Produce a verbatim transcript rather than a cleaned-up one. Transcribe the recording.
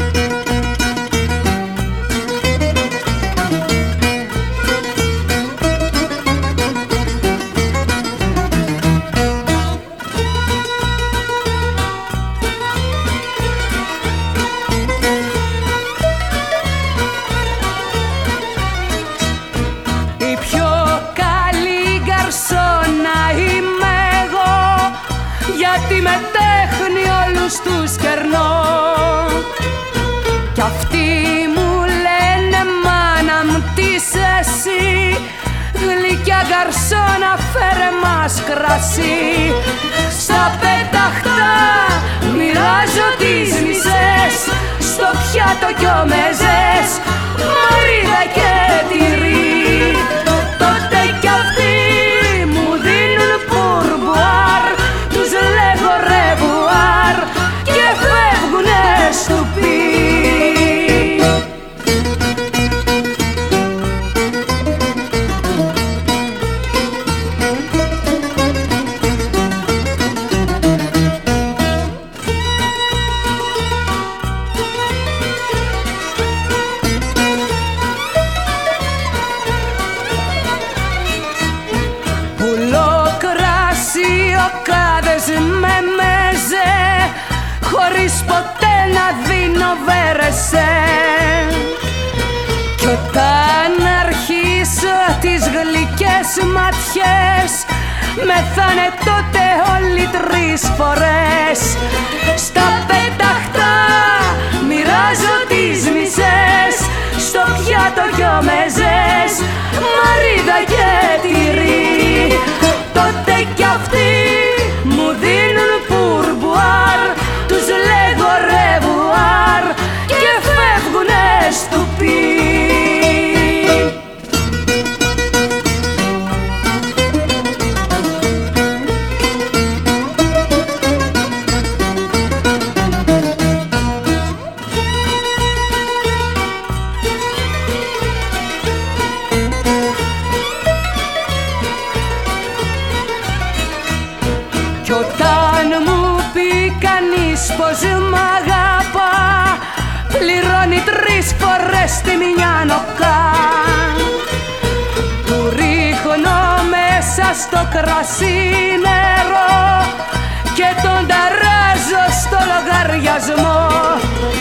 Γιατί με τέχνη όλους τους κερνώ. Κι αυτοί μου λένε μάνα μου τι είσαι εσύ, γλυκιά γκαρσόνα φέρε μας κρασί. Στα πέταχτα μοιράζω τις μισές, στο πιάτο κι ο μεζές, μαρίδα και τυρί. Τότε κι αυτοί μου δίνουν πουρμπουάρ, τους λέγω ρεβουάρ και φεύγουνε στουπί. Οκάδες με μέζε, χωρίς ποτέ να δίνω βέρεσε. Κι όταν αρχίσω τις γλυκές ματιές, μεθάνε τότε όλοι τρεις φορές. Στα πέταχτα μοιράζω τις μισές, στο πιάτο κι ο μεζές, μαρίδα και τυρί. Τότε κι αυτοί μου δίνουν πουρμπουάρ, τους λέγω ρεβουάρ και φεύγουνε στουπί. Κι όταν μου πει κανείς πως μ' αγαπά, πληρώνει τρεις φορές τη μια νοκά. Του ρίχνω μέσα στο κρασί νερό και τον ταράζω στο λογαριασμό.